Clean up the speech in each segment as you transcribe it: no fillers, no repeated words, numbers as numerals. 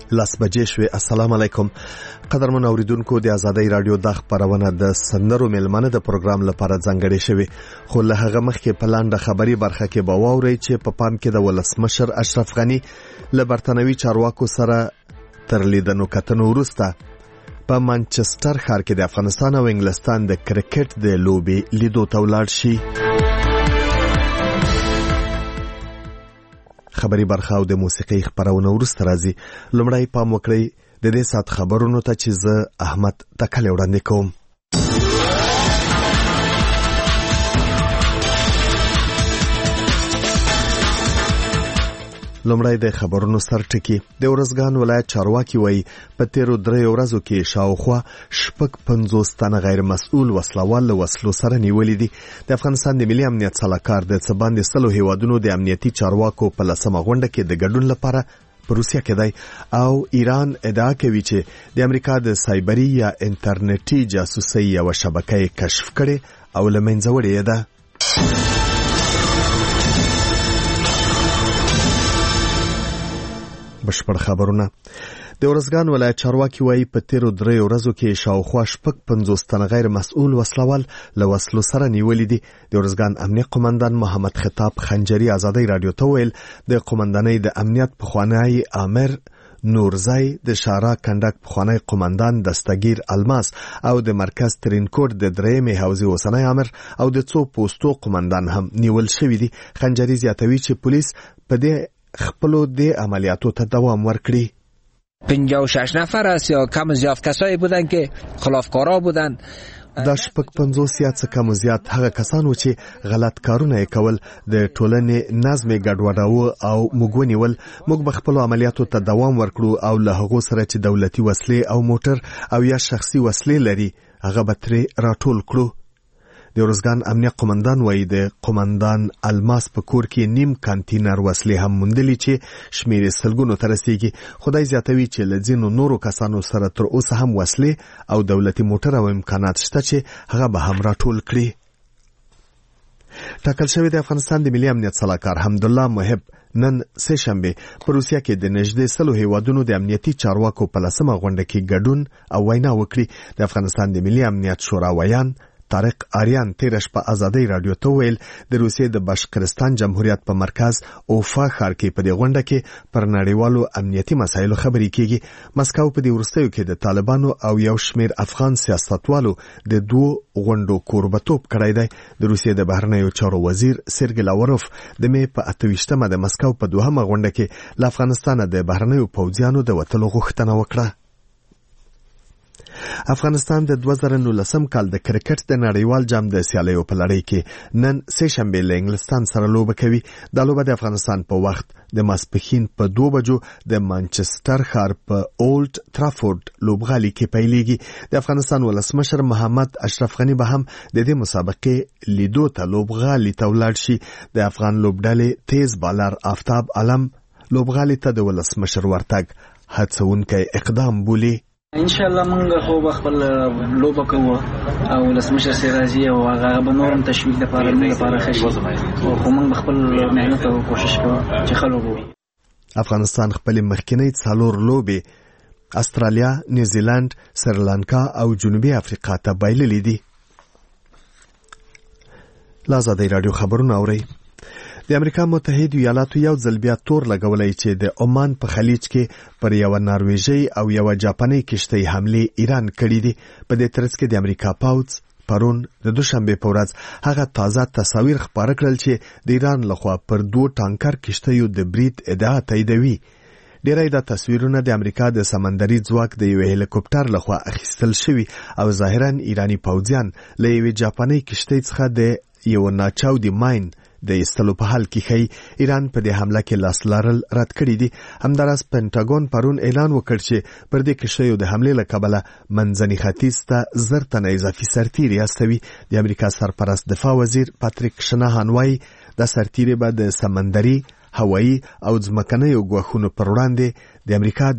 لاس بجې شوې. السلام علیکم قدرمن اوریدونکو، د ازادۍ رادیو د خبرونه د سندرو ملمنه د پروګرام لپاره ځانګړې شوې، خو له هغه مخکې په لاندې خبري برخه کې به واورئ چې په پام کې د ولسمشر اشرف غنی له برتانوي چارواکو سره تر لیدنو کتنو وروسته په مانچستر ښار کې د افغانستان او انګلستان د کرکټ د لوبې لیدو ته ولاړ شي. خبري برخه او د موسیقي خبرونه ورسته راځي. لومړی پام وکړئ د دې سات خبرونو ته چې زه احمد تکل وړاندې کوم. لومړی د خبرونو سرټکی. د ورزګان ولایت چارواکي وایي په تیرو 3 ورځو کې شاوخوا 50 تنه غیر مسؤل وسلوال له وسلو سره نیولې دي. د افغانستان د ملي امنیت سلاکار د څباندې سلو هیوادونو د امنیتي چارواکو په لسمه غونډه کې د ګډون لپاره په روسیا کې دی او ایران ادعا کوي چې د امریکا د سایبري یا انټرنیټي جاسوسي یو شبکه کشف کړي او له منځه وړې ده. بشپړ خبرونه. د ورزګان ولایت چارواکي وایي په تیرو 3 ورځو کې شاوخوا 50 تنه غیر مسؤل وسلوال له وسلو سره نیولې دي. د ورزګان امنیه قومندان محمد خطاب خنجری ازادۍ رادیو ته ویل د قومندانۍ د امنیت پخوانی امر نورزای، د شارع کنډک پخوانی قومندان دستگیر الماس او د مرکز ترینکوټ د درېمې حوزې اوسنی امر او د څو پوستو قومندان هم نیول شوي دي. خنجری زیاتوي چې پولیس په دې خپلو د عملیاتو ته دوام ورکړي. 56 نفر است یا کم زیات کسایی بودن که خلافکارا بودن. دا 50 یا څه کم زیات هغه کسانو چې غلط کارونه کول، د ټولنې نظم ګډوډاوه او موږ ونیول. موږ به خپل عملیاتو ته دوام ورکړو او له هغو سره چې دولتي وسلې او موټر او یا شخصي وسلې لري هغه به ترې راټول کړو. د ورزګان امنیه قومندان وایي د قومندان الماس په کور کې نیم کانتینر وسلې هم موندلې چې شمېر سلګونو ته رسیږي. خدای زیاتوي چې له ځینو نورو کسانو سره تر اوسه هم وسلې او دولتي موټر او امکانات شته چې هغه به هم راټول کړي. ټاکل شوی د افغانستان د ملي امنیت سلاکار حمدالله محب نن سه شنبه په روسیا کې د نږدې 100 هیوادونو د امنیتي چارواکو په لسمه غونډه کې ګډون او وینا وکړي. د افغانستان د ملي امنیت شورا ویان طارق آریان تیر شپه ازادۍ رادیو ته ویل د روسیې د بشقرستان جمهوریت په مرکز اوفا ښار کې په دې غونډه کې پر نړیوالو امنیتي مسایلو خبرې کیږي. مسکو په دې وروستیو کې د طالبانو او یو شمېر افغان سیاستوالو د 2 غونډو کوربتوب کړی دی. د روسیې د بهرنیو چارو وزیر سرګی لاوروف د مې په 28مه د مسکو په 2مه غونډه کې له افغانستان د بهرنیو پوځیانو د وتلو غوښتنه وکړه. افغانستان د 2019 کال د کرکټ د نړیوال جام د سیالیو په لړۍ کې نن سه شنبه له انګلستان سره لوبه کوي. دا لوبه د افغانستان په وخت د ماسپښین په 2 بجو د مانچستر ښار په اولډ ترافورد لوبغالي کې پیلېږي. د افغانستان ولسمشر محمد اشرف غنی به هم د دې مسابقې لیدو ته لوبغالي ته ولاړ شي. د افغان لوبډلې تیز بالر آفتاب علم لوبغالي ته د ولسمشر ورتګ هڅونکی اقدام بولي. ان شاء الله موږ خو خپل لوبه کوو او ولسمشر سي راځي او هغه به نورم تشویق لپاره خشي خو موږ خپل مهنت او کوشش کوو چې خلکو افغانستان خپل مخکینی 4 لوبې استرالیا، نیوزیلند، سریلانکا او جنوبي افریقا ته بایللې دي. لازادۍ رادیو خبرونه اوري. د امریکا متحده ایالاتو یو ځل بیا تور لګولای چې د عمان په خلیج کې پر یو نارویژي او یو جاپاني کشتۍ حمله ایران کړې دي. په دې ترڅ کې د امریکا پوځ پرون د دوشنبه په ورځ هغه تازه تصاویر خپاره کړل چې د ایران لخوا پر 2 ټانکر کشتیو د برید ادعا تاییدوي. ډیری د تصویرونه د امریکا د سمندري ځواک د یو هلیکوپټر لخوا اخیستل شوي او ظاهرا ایرانی پوځیان له یو جاپاني کشتۍ څخه د یو ناچاودي ماین د ایستلو په حال کې خي. ایران په دې حمله کې لاس لارل رد کړی دي. همداراز پینټاګون پرون اعلان وکړ چې پر دې کشتیو د حمله له کبله منځني ختیځ ته 10 تنه اضافي سرتیري استوي. د امریکا سرپرست دفاع وزیر پاتریک شناهان وايي د سرتیري به د سمندري، هوایي او ځمکنیو ګواښونو پر وړاندې د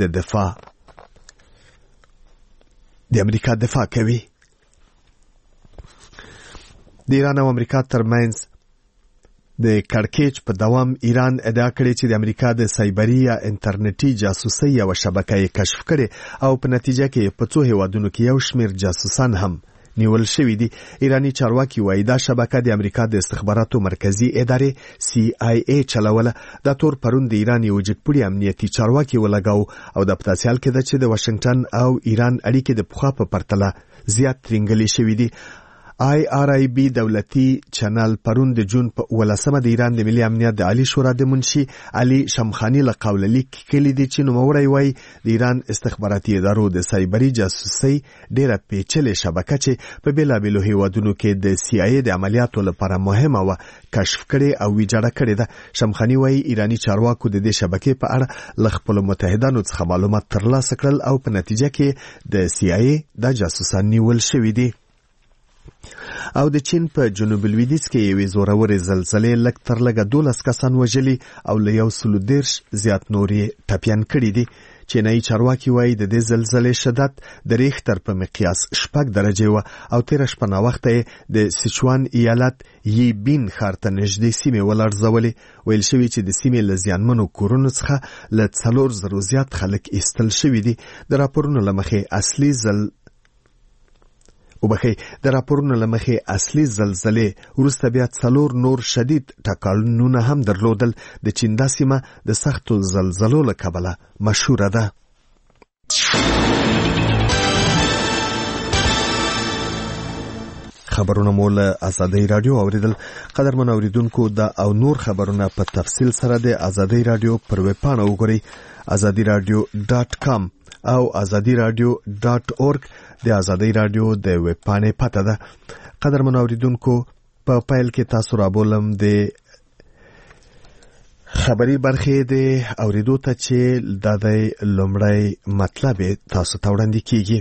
امریکا دفاع کوي. د ایران او امریکا ترمنځ د کړکېچ په دوام ایران ادعا کړې چې د امریکا د سایبري یا انټرنیټي جاسوسي یو شبکه یې کشف کړې او په نتیجه کې په څو هیوادونو کې یو شمېر جاسوسان هم نیول شوی دي. ایرانی چارواکي وایي دا شبکه د امریکا د استخباراتو مرکزی ادارې CIA چلوله. دا تور پرون د ایران یو جګپوړي امنیتي چارواکي ولګاو او د پتاسیال کې د چې د واشنگټن او ایران اړیکې د پخوا په پرتله زیات ترنګلې شوې دي. IRIB دولتي چینل پرون د جون په 18 د ایران د ملي امنیت د عالی شورا د منشي علي شمخانی له قول لیک کلی دي چې نوموړی وایي د ایران استخباراتي ادارو د سایبري جاسوسي ډیره پیچلې شبکه چې په بیلابیلو هیوادونو کې د CIA د عملیاتو لپاره مهمه و کشف کړي او ویجاړه کړي ده. شمخانی وایي ایرانی چارواکو د دې شبکې په اړه له خپلو متحدانو څخه معلومات ترلاسه کړل او په نتیجه کې د CIA د جاسوسان نیول شوي دي. او د چین په جنوب لویدیځ کې یوې زورورې زلزلې لږ تر لږه 12 کسان وژلي او له 130 زیات نورې ټپیان کړي دي. چینایي چارواکي وایي د دې زلزلې شدت د ریختر په مقیاس 6 درجې و او تیر شپه ناوخته د سیچوان ایالت یبین ښار ته نږدې سیمې ولړزولې. ویل شوي چې د سیمې له زیانمنو کورونو څخه له 4,000 زیات خلک ایستل شوي دي. د راپورونو له مخې اصلي زلزلې وروسته بیا 4 نور شدید ټکانونه هم درلودل. د چین دا سیمه د سختو زلزلو له کبله مشهوره ده. خبرونه مو له آزادۍ رادیو اوریدل. قدرمن اوریدونکو دا او نور خبرونه په تفصیل سره د آزادۍ رادیو پر ویب پاڼه وګورئ azadiradio.com او azadiradio.org د آزادۍ رادیو د ویب پاڼې پته ده. قدرمن اوریدونکو په پیل کې تاسو را بولم د خبري برخې د اوریدو ته چې د لومړی مطلب تاسو ته وړاندې کیږي.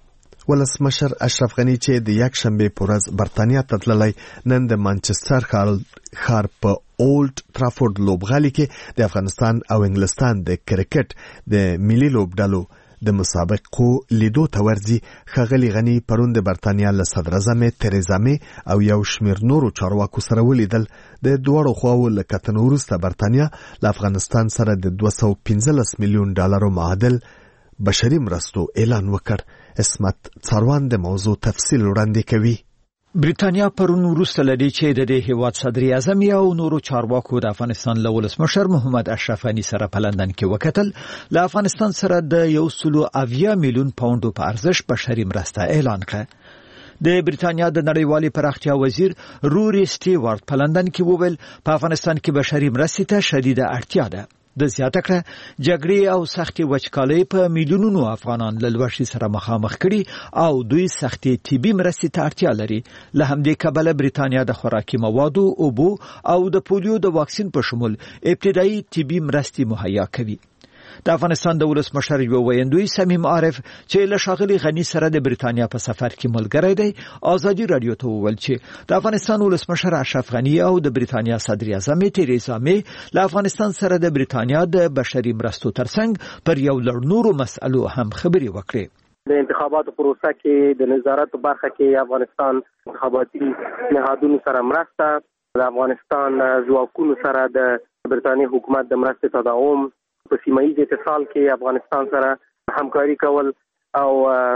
ولسمشر اشرف غنی چې د یک شنبه په ورځ برتانیا ته تللی نن د مانچستر ښار په اولډ ترافورد لوبغالي کې د افغانستان او انګلستان د کرکټ د ملي لوبډلو د مسابقو لیدو ته ورځي. ښاغلي غنی پرون د برتانیا له صدراعظم تریزا می او یو شمېر نورو چارواکو سره ولیدل. د دواړو خواو له کتنو وروسته برتانیا له افغانستان سره د 215 میلیون ډالرو معادل بشري مرستو اعلان وکړ. اسمت څاروان د موضوع تفصیل وړاندې کوي. بریتانیا پرون وروسته لدی چې د دې هیواد صدر اعظم او نورو چارواکو د افغانستان له ولسمشر محمد اشرف غنی سره په لندن کې وکتل. له افغانستان سره د 180 میلیون پاونډو په ارزښت بشري مرسته اعلان کړه. د بریتانیا د نړیوالې پراختیا وزیر روري سټیوارت په لندن کې وویل په افغانستان کې بشري مرستې ته شدیده اړتیا ده. د زیاته کړه جګړې او سختي وچکالۍ په میلیونونو افغانان له لوږې سره مخامخ کړي او دوی سختي طبي مرستې ته اړتیا لري. له همدې کبله بریتانیا د خوراکي موادو، اوبو او د پولیو د واکسین په شمول ابتدایي طبي مرستې مهیا کوي. د افغانستان د ولسمشر یو ویندوی صمیم عارف چې له ښاغلي غنی سره د بریتانیا په سفر کې ملګری دی آزادي رادیو ته وویل چې د افغانستان ولسمشر اشرف غنی او د بریتانیا صدر اعظم تریزا می له افغانستان سره د بریتانیا د بشري مرستو ترڅنګ پر یو لړ نورو مسئلو هم خبرې وکړې. د انتخاباتو پروسه کې د نظارت برخه کې افغانستان انتخاباتي نهادونو سره مرسته، د افغانستان ځواکونو سره د بریتانیا حکومت د مرستې تداوم، په سیمایي اتصال کې افغانستان سره همکاري کول او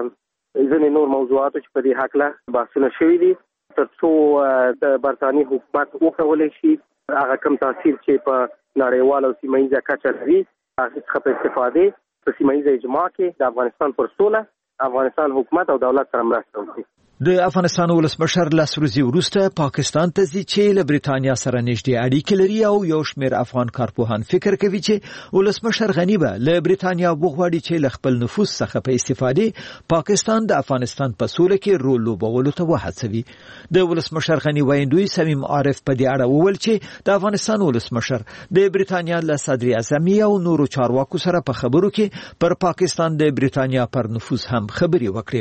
ځینې نور موضوعاتو چې په دې حقله بحثونه شوي دي ترڅو د برتانیې حکومت وکولی شي هغه کم تاثیر چې په نړیوال او سیمایي کچه لري هغه څخه په استفادې په سیمایي اجماع کې د افغانستان پر سوله افغانستان حکومت او دولت سره مرسته وکړي. د افغانستان ولسمشر لسروزي وروسته پاکستان ته ځي چې له بریتانیا سره نږدې اړیکې لري او یو شمېر افغان کارپوهان فکر کوي چې ولسمشر غنی به له بریتانیا وغواړي چې له خپل نفوذ څخه په استفادې پاکستان د افغانستان په سوله کې رول لوبولو ته وهڅوي. د ولسمشر غنی ویندوی صمیم عارف په دې اړه وویل چې د افغانستان ولسمشر د بریتانیا له صدر اعظم او نورو چارواکو سره په خبرو کې پر پاکستان د بریتانیا پر نفوذ هم خبرې وکړي.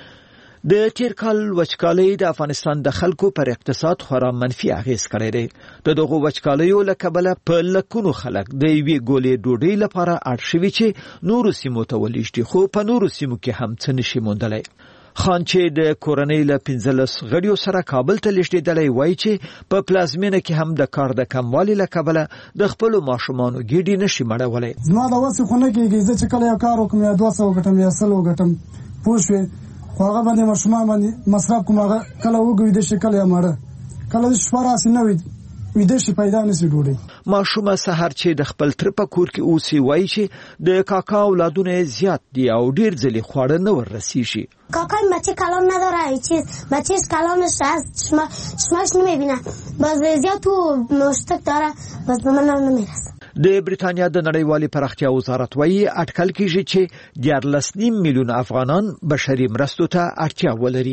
د تیر کال وچکالۍ د افغانستان د خلکو پر اقتصاد خورا منفي اغیز کړی دی. د دغو وچکالیو له کبله په لکونو خلک د یوې ګولې ډوډۍ لپاره اړ شوي چې نورو سیمو ته ولېږدي، خو په نورو سیمو کې هم څه نشي موندلی. خان چې د کورنۍ له 15 غړیو سره کابل ته لیږدېدلی وایي چې په پلازمینه کې هم د کار د کموالي له کبله د خپلو ماشومانو ګېډې نشي مړولی. زما د وسې خو نه کېږي، زه چې کله یو کار وکړم یا 200 وګټم یا 100 وګټم پوه شوې، خو هغه باندې ماشومان باندې مصرف کوم، هغه کله وګویده شي کله یې مړه، کله شپه راسي نه ویده شي پیدا نشي ډوډۍ. ماشومه سحر چې د خپل تر په کور کې اوسي وایي چې د کاکا اولادونه زیات دي او ډیر ځلې خواړه نه وررسیږي. کاکای بچه کلان نداره، بچهش کلانش هست، شماش نمیبینه، باز زیاد تو مشتک داره، باز به من نمیرسه. د بریتانیا د نړیوالې پراختیا وزارت وایي اټکل کیږي چې 14.5 میلیون افغانان بشري مرستو ته اړتیا ولري.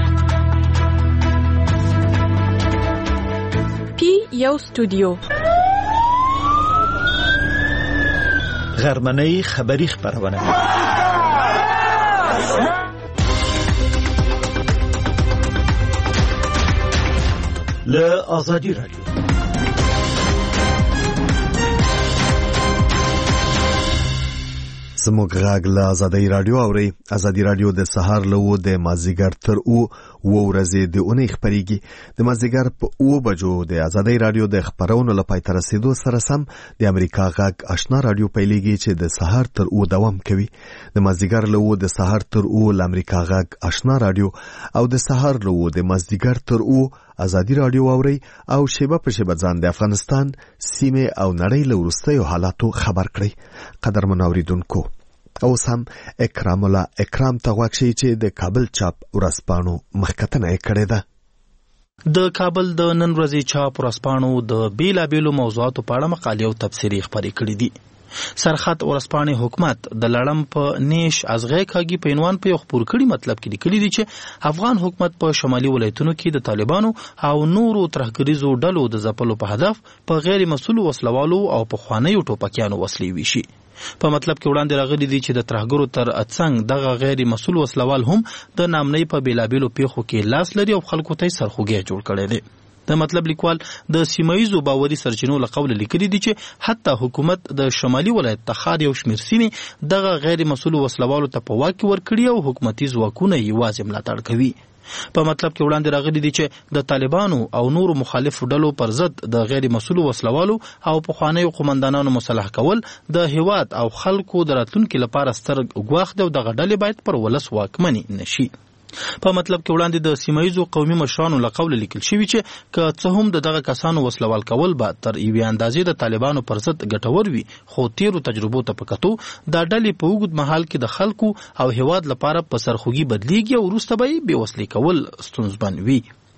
یو استودیو غرمنۍ خبری خبرونه له آزادی رادیو. زموږ غږ له آزادی رادیو اوري. آزادی رادیو د سهار له د مازیګر تر و ورځې د اونۍ خبريږي. د مازیګر په 9 بجو د آزادی رادیو د خبرونو لپاره تر رسیدو سره سم د امریکا غږ آشنا رادیو پیلېږي چې د سهار تر و دوام کوي. د مازیګر له د سهار تر و د امریکا غږ آشنا رادیو او د سهار له د مازیګر تر و آزادی رادیو اوري او شیبه په شیبه ځان د افغانستان سیمه او نړۍ له وروستیو حالاتو خبر کړي. قدرمن اوریدونکو، او سم اکرام الله اکرام ته واکشي چې د کابل چاپ ورځپاڼو مخکتنه کړې ده. د کابل د نن ورځې چاپ ورځپاڼو د بیلابیلو موضوعاتو په اړه مقالې او تبصرې خپرې کړې دي. سرخط ورځپاڼې حکومت د لړم په نیش ازغې کاږي په عنوان په خبر کړي مطلب کې لیکلي دي چې افغان حکومت په شمالي ولایتونو کې د طالبانو او نورو ترهګریزو ډلو د ځپلو په هدف په غیر مسؤل وسلوالو او په خوانیو ټوپکیانو وسلې ویشي. په مطلب کې وړاندې راغلي دي چې د ترهګرو تر څنګ دغه غیر مسؤل وسلوال هم د نامنۍ په بیلابیلو پیښو کې لاس لري او خلکو ته سرخوږی جوړ کړی دی. د مطلب لیکوال د سیمایزو باوري سرچینو له قوله لیکلي دي چې حتی حکومت د شمالي ولایت تخار یو شمېر سیمې دغه غیر مسؤل وسلوالو ته په واک کې ورکړي او حکومتي ځواکونه یې یوازې ملاتړ کوي. په مطلب کې وړاندې راغلي دي چې د طالبانو او نورو مخالفو ډلو پر ضد د غیر مسؤل وسلوالو او پخوانیو قومندانانو مصالح کول د هیواد او خلکو د راتلونکي لپاره ستر ګواښ دی او دغه ډلې باید پر ولس واکمنې نشي. په مطلب کې وړاندې د سیمایزو قومي مشرانو له قوله لیکل شوي چې که څه هم دغه کسانو وسلوال کول به تر یوې اندازې د طالبانو پر ضد ګټور وي، خو تیرو تجربو ته په کتو دا ډلې په اوږد مهال کې د خلکو او هیواد لپاره په سرخوږي بدلیږي او وروسته به یې بېوسلې کول ستونزمن وي.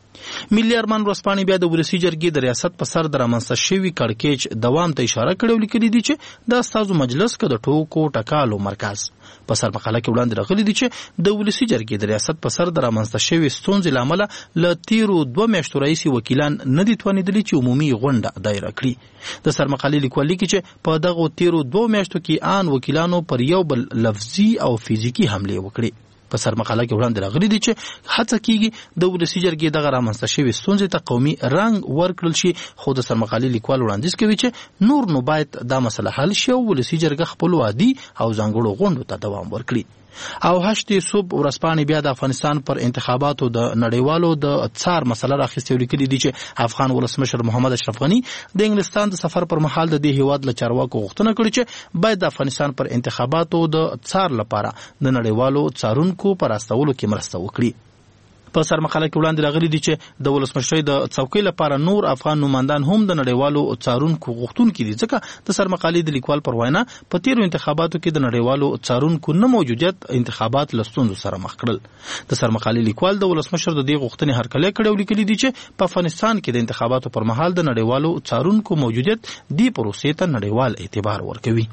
ملي ارمان ورځپاڼې بیا د ولسي جرګې د ریاست په سر د رامنځته شوي کړکېچ دوام ته اشاره کړې او لیکلي دي چې د استازو مجلس که د ټوکو ټکالو مرکز. په سر مقاله کې وړاندې راغلي دي چې د ولسي جرګې د ریاست په سر د رامنځته شوي ستونزې له امله له تیرو 2 میاشتو راهیسې وکیلان نه دي توانېدلي چې عمومي غونډه دایره کړي. د سر مقالې لیکوال لیکي چې په دغو تیرو 2 میاشتو کې آن وکیلانو پر یو بل لفظي او فزیکي حملې وکړي. په سر مقاله کې وړاندې راغلي دي چې هڅه کیږي د ولسي جرګې دغه رامنځته شوي ستونزې ته قومي رنګ ورکړل شي، خو د سر مقالې لیکوال وړاندیز کوي چې نور نو باید دا مسله حل شي او ولسي جرګه خپلو عادي او ځانګړو غونډو ته دوام ورکړي. او هشتې صبح ورځپاڼې بیا د افغانستان پر انتخاباتو د نړیوالو د څار مسله راخیستې او لیکلي دي چې افغان ولسمشر محمد اشرف غني د انګلستان د سفر پر مهال د دې هیواد له چارواکو غوښتنه کړې چې باید د افغانستان پر انتخاباتو د څار لپاره د نړیوالو څارونکو پر راستولو کې مرسته وکړي. په سر مقاله کې وړاندې راغلي دي چې د ولسمشرۍ د څوکۍ لپاره نور افغان نمایندان هم د نړیوالو څارونکو غوښتونکي دي، ځکه د سر مقالې د لیکوال پر وینا په تیرو انتخاباتو کې د نړیوالو څارونکو نه موجودیت انتخابات له ستونزو سره مخ کړل. د سر مقالې لیکوال د ولسمشر د دې غوښتنې هرکلی کړی او لیکلي دي چې په افغانستان کې د انتخاباتو پر مهال د نړیوالو څارونکو موجودیت دې پروسې ته نړیوال اعتبار ورکوي.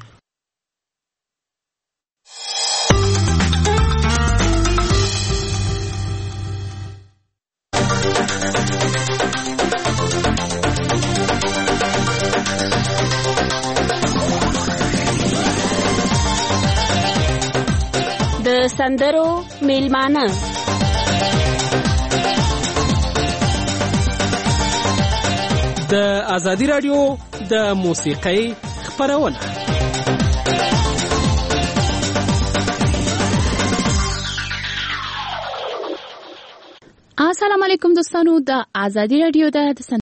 د سندرو میلمانه د آزادی رادیو د موسیقۍ خپرونه. السلام علیکم دوستانو، د ازادي رادیو د